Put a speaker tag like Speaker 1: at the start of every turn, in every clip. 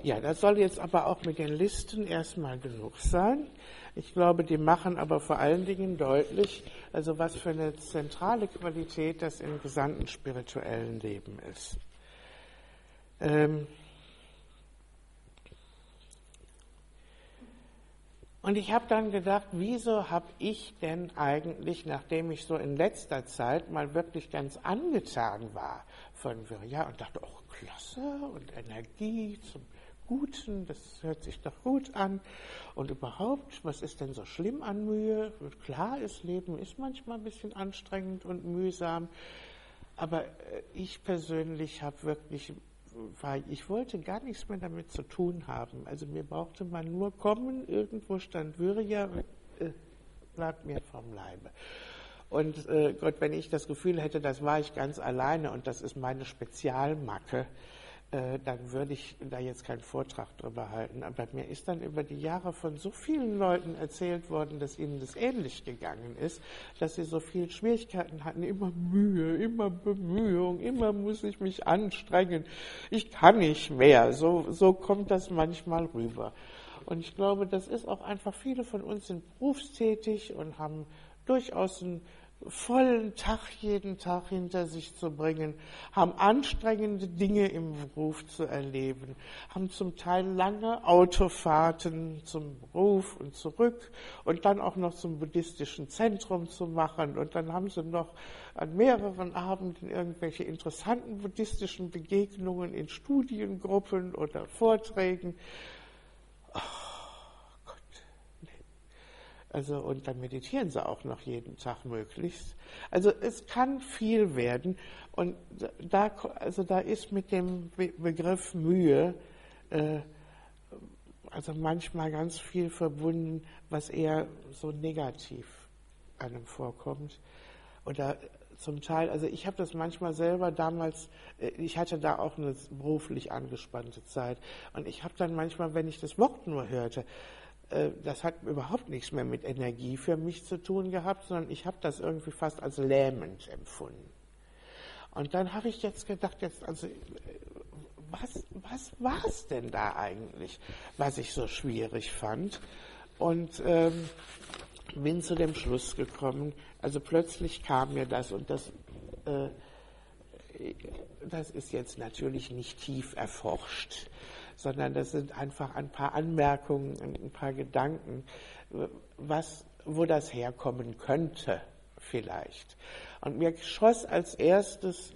Speaker 1: Ja, das soll jetzt aber auch mit den Listen erstmal genug sein. Ich glaube, die machen aber vor allen Dingen deutlich, also was für eine zentrale Qualität das im gesamten spirituellen Leben ist. Und ich habe dann gedacht, wieso habe ich denn eigentlich, nachdem ich so in letzter Zeit mal wirklich ganz angetan war von Virya und dachte, oh klasse und Energie zum Guten, das hört sich doch gut an. Und überhaupt, was ist denn so schlimm an Mühe? Klar ist, Leben ist manchmal ein bisschen anstrengend und mühsam, aber ich persönlich habe wirklich, ich wollte gar nichts mehr damit zu tun haben. Also mir brauchte man nur kommen, irgendwo stand Virya und bleibt mir vom Leibe. Und Gott, wenn ich das Gefühl hätte, das war ich ganz alleine und das ist meine Spezialmacke, dann würde ich da jetzt keinen Vortrag drüber halten. Aber mir ist dann über die Jahre von so vielen Leuten erzählt worden, dass ihnen das ähnlich gegangen ist, dass sie so viele Schwierigkeiten hatten, immer Mühe, immer Bemühung, immer muss ich mich anstrengen, ich kann nicht mehr. So kommt das manchmal rüber. Und ich glaube, das ist auch einfach, viele von uns sind berufstätig und haben durchaus einen vollen Tag jeden Tag hinter sich zu bringen, haben anstrengende Dinge im Beruf zu erleben, haben zum Teil lange Autofahrten zum Beruf und zurück und dann auch noch zum buddhistischen Zentrum zu machen und dann haben sie noch an mehreren Abenden irgendwelche interessanten buddhistischen Begegnungen in Studiengruppen oder Vorträgen. Also, und dann meditieren sie auch noch jeden Tag möglichst. Also es kann viel werden. Und da ist mit dem Begriff Mühe also manchmal ganz viel verbunden, was eher so negativ einem vorkommt. Oder zum Teil, also ich habe das manchmal selber damals, ich hatte da auch eine beruflich angespannte Zeit. Und ich habe dann manchmal, wenn ich das Wort nur hörte, das hat überhaupt nichts mehr mit Energie für mich zu tun gehabt, sondern ich habe das irgendwie fast als lähmend empfunden. Und dann habe ich jetzt gedacht, was war es denn da eigentlich, was ich so schwierig fand? Und bin zu dem Schluss gekommen, also plötzlich kam mir das und das ist jetzt natürlich nicht tief erforscht, sondern das sind einfach ein paar Anmerkungen und ein paar Gedanken, wo das herkommen könnte vielleicht. Und mir schoss als erstes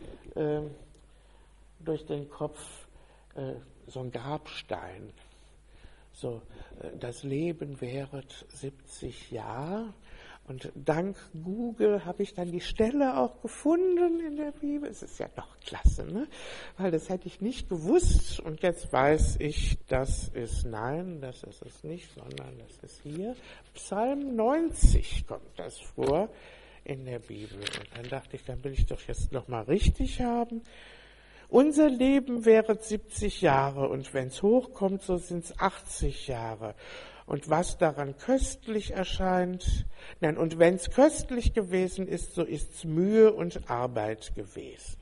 Speaker 1: durch den Kopf so ein Grabstein. So, das Leben währet 70 Jahre. Und dank Google habe ich dann die Stelle auch gefunden in der Bibel. Es ist ja doch klasse, ne? Weil das hätte ich nicht gewusst. Und jetzt weiß ich, das ist es nicht, sondern das ist hier. Psalm 90 kommt das vor in der Bibel. Und dann dachte ich, dann will ich doch jetzt nochmal richtig haben. Unser Leben währet 70 Jahre und wenn es hochkommt, so sind es 80 Jahre. Und was daran köstlich erscheint, und wenn es köstlich gewesen ist, so ist es Mühe und Arbeit gewesen.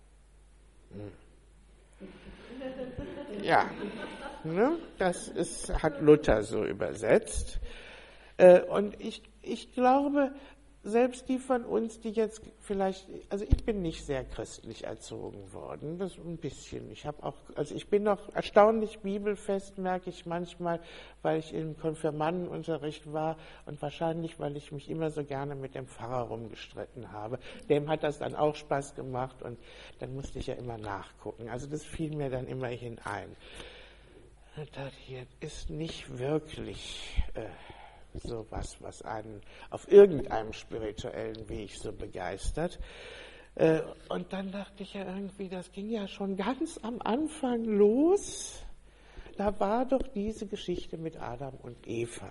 Speaker 1: Ja, ne? Hat Luther so übersetzt. Und ich glaube, selbst die von uns, die jetzt vielleicht, also ich bin nicht sehr christlich erzogen worden, das ein bisschen. Ich bin noch erstaunlich bibelfest, merke ich manchmal, weil ich im Konfirmandenunterricht war und wahrscheinlich, weil ich mich immer so gerne mit dem Pfarrer rumgestritten habe. Dem hat das dann auch Spaß gemacht und dann musste ich ja immer nachgucken. Also das fiel mir dann immerhin ein. Das hier ist nicht wirklich so was einen auf irgendeinem spirituellen Weg so begeistert. Und dann dachte ich ja irgendwie, das ging ja schon ganz am Anfang los. Da war doch diese Geschichte mit Adam und Eva.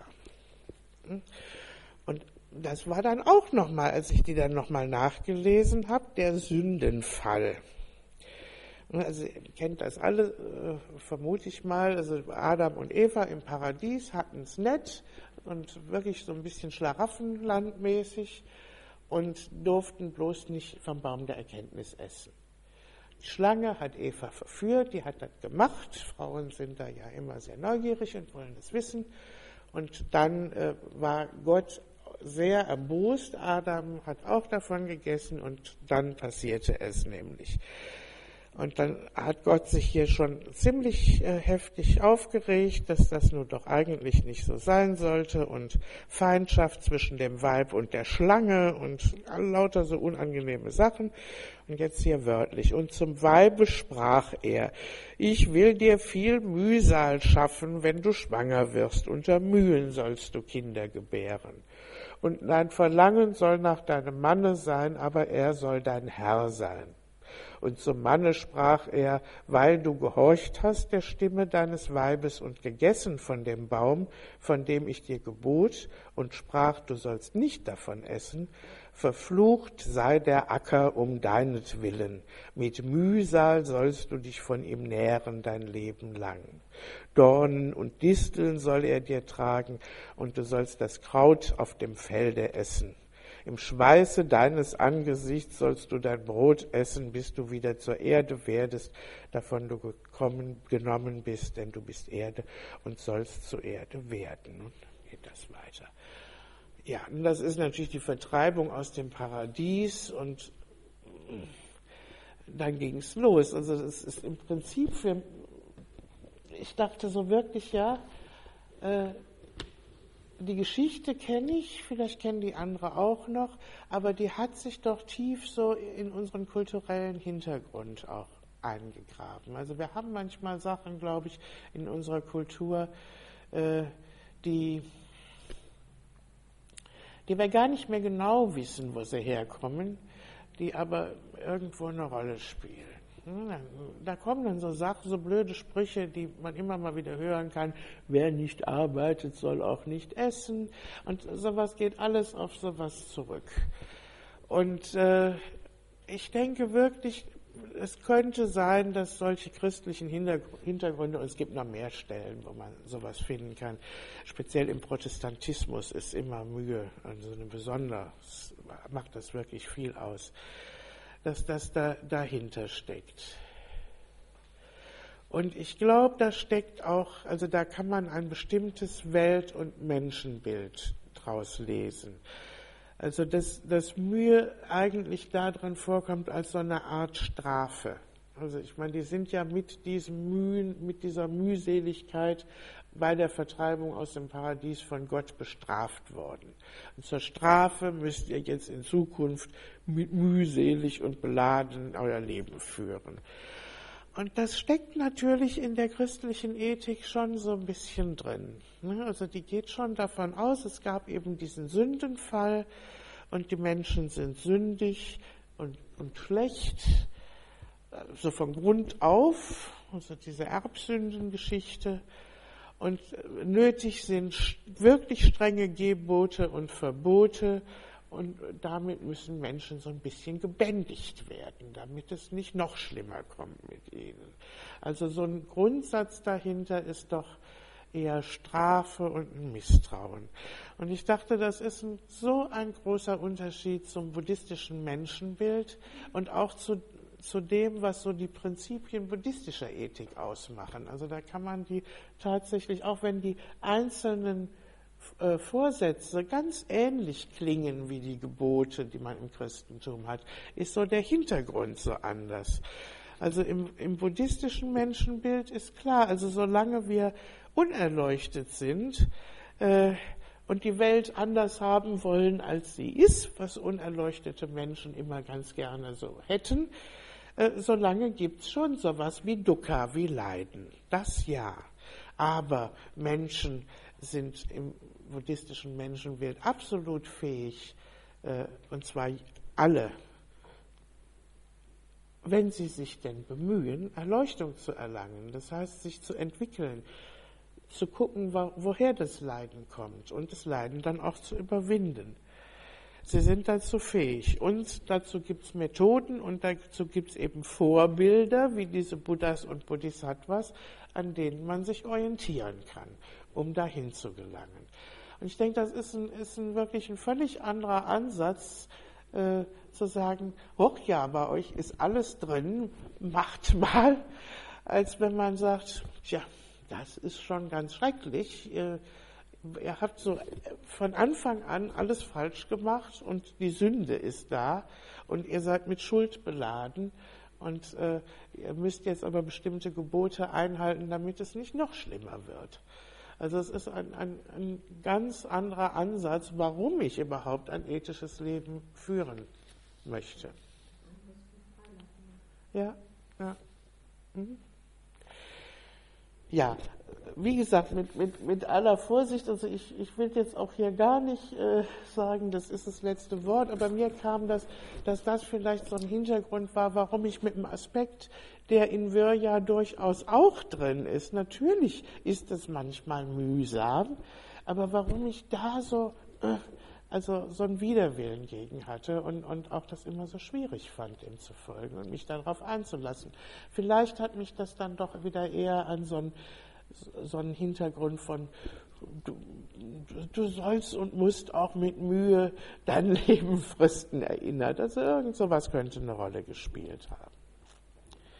Speaker 1: Und das war dann auch nochmal, als ich die dann nochmal nachgelesen habe, der Sündenfall. Also ihr kennt das alle, vermute ich mal. Also Adam und Eva im Paradies hatten es nett und wirklich so ein bisschen Schlaraffenlandmäßig und durften bloß nicht vom Baum der Erkenntnis essen. Die Schlange hat Eva verführt, die hat das gemacht. Frauen sind da ja immer sehr neugierig und wollen es wissen. Und dann war Gott sehr erbost. Adam hat auch davon gegessen und dann passierte es nämlich. Und dann hat Gott sich hier schon ziemlich heftig aufgeregt, dass das nun doch eigentlich nicht so sein sollte und Feindschaft zwischen dem Weib und der Schlange und lauter so unangenehme Sachen. Und jetzt hier wörtlich. Und zum Weibe sprach er: Ich will dir viel Mühsal schaffen, wenn du schwanger wirst. Unter Mühen sollst du Kinder gebären. Und dein Verlangen soll nach deinem Manne sein, aber er soll dein Herr sein. Und zum Manne sprach er: Weil du gehorcht hast der Stimme deines Weibes und gegessen von dem Baum, von dem ich dir gebot, und sprach, du sollst nicht davon essen, verflucht sei der Acker um deinetwillen. Mit Mühsal sollst du dich von ihm nähren dein Leben lang. Dornen und Disteln soll er dir tragen, und du sollst das Kraut auf dem Felde essen. Im Schweiße deines Angesichts sollst du dein Brot essen, bis du wieder zur Erde werdest, davon du genommen bist, denn du bist Erde und sollst zur Erde werden. Und dann geht das weiter. Ja, und das ist natürlich die Vertreibung aus dem Paradies und dann ging es los. Also das ist im Prinzip ich dachte so wirklich, die Geschichte kenne ich, vielleicht kennen die andere auch noch, aber die hat sich doch tief so in unseren kulturellen Hintergrund auch eingegraben. Also wir haben manchmal Sachen, glaube ich, in unserer Kultur, die wir gar nicht mehr genau wissen, wo sie herkommen, die aber irgendwo eine Rolle spielen. Da kommen dann so Sachen, so blöde Sprüche, die man immer mal wieder hören kann. Wer nicht arbeitet, soll auch nicht essen. Und sowas geht alles auf sowas zurück. Und ich denke wirklich, es könnte sein, dass solche christlichen Hintergründe, und es gibt noch mehr Stellen, wo man sowas finden kann, speziell im Protestantismus ist immer Mühe, also macht das wirklich viel aus, dass das dahinter steckt. Und ich glaube, da steckt auch, also da kann man ein bestimmtes Welt- und Menschenbild draus lesen. Also dass Mühe eigentlich darin vorkommt als so eine Art Strafe. Also ich meine, die sind ja mit dieser Mühseligkeit bei der Vertreibung aus dem Paradies von Gott bestraft worden. Und zur Strafe müsst ihr jetzt in Zukunft mühselig und beladen euer Leben führen. Und das steckt natürlich in der christlichen Ethik schon so ein bisschen drin. Also die geht schon davon aus, es gab eben diesen Sündenfall und die Menschen sind sündig und schlecht, so von Grund auf, also diese Erbsündengeschichte. Und nötig sind wirklich strenge Gebote und Verbote, und damit müssen Menschen so ein bisschen gebändigt werden, damit es nicht noch schlimmer kommt mit ihnen. Also so ein Grundsatz dahinter ist doch eher Strafe und ein Misstrauen. Und ich dachte, das ist so ein großer Unterschied zum buddhistischen Menschenbild und auch zu dem, was so die Prinzipien buddhistischer Ethik ausmachen. Also da kann man die tatsächlich, auch wenn die einzelnen Vorsätze ganz ähnlich klingen wie die Gebote, die man im Christentum hat, ist so der Hintergrund so anders. Also im buddhistischen Menschenbild ist klar, also solange wir unerleuchtet sind und die Welt anders haben wollen, als sie ist, was unerleuchtete Menschen immer ganz gerne so hätten, solange gibt es schon sowas wie Dukkha, wie Leiden. Das ja. Aber Menschen sind im buddhistischen Menschenbild absolut fähig, und zwar alle, wenn sie sich denn bemühen, Erleuchtung zu erlangen. Das heißt, sich zu entwickeln, zu gucken, woher das Leiden kommt und das Leiden dann auch zu überwinden. Sie sind dazu fähig. Und dazu gibt es Methoden und dazu gibt es eben Vorbilder, wie diese Buddhas und Bodhisattvas, an denen man sich orientieren kann, um dahin zu gelangen. Und ich denke, das ist wirklich ein völlig anderer Ansatz, zu sagen, hoch ja, bei euch ist alles drin, macht mal, als wenn man sagt, tja, das ist schon ganz schrecklich. Ihr habt so von Anfang an alles falsch gemacht und die Sünde ist da und ihr seid mit Schuld beladen und ihr müsst jetzt aber bestimmte Gebote einhalten, damit es nicht noch schlimmer wird. Also es ist ein ganz anderer Ansatz, warum ich überhaupt ein ethisches Leben führen möchte. Ja, ja. Mhm. Ja, wie gesagt, mit aller Vorsicht, also ich will jetzt auch hier gar nicht sagen, das ist das letzte Wort, aber mir kam dass das vielleicht so ein Hintergrund war, warum ich mit dem Aspekt, der in Wirja durchaus auch drin ist, natürlich ist es manchmal mühsam, aber warum ich da so einen Widerwillen gegen hatte und auch das immer so schwierig fand, ihm zu folgen und mich darauf einzulassen. Vielleicht hat mich das dann doch wieder eher an so einen Hintergrund von du sollst und musst auch mit Mühe dein Leben fristen erinnert. Also irgend sowas könnte eine Rolle gespielt haben.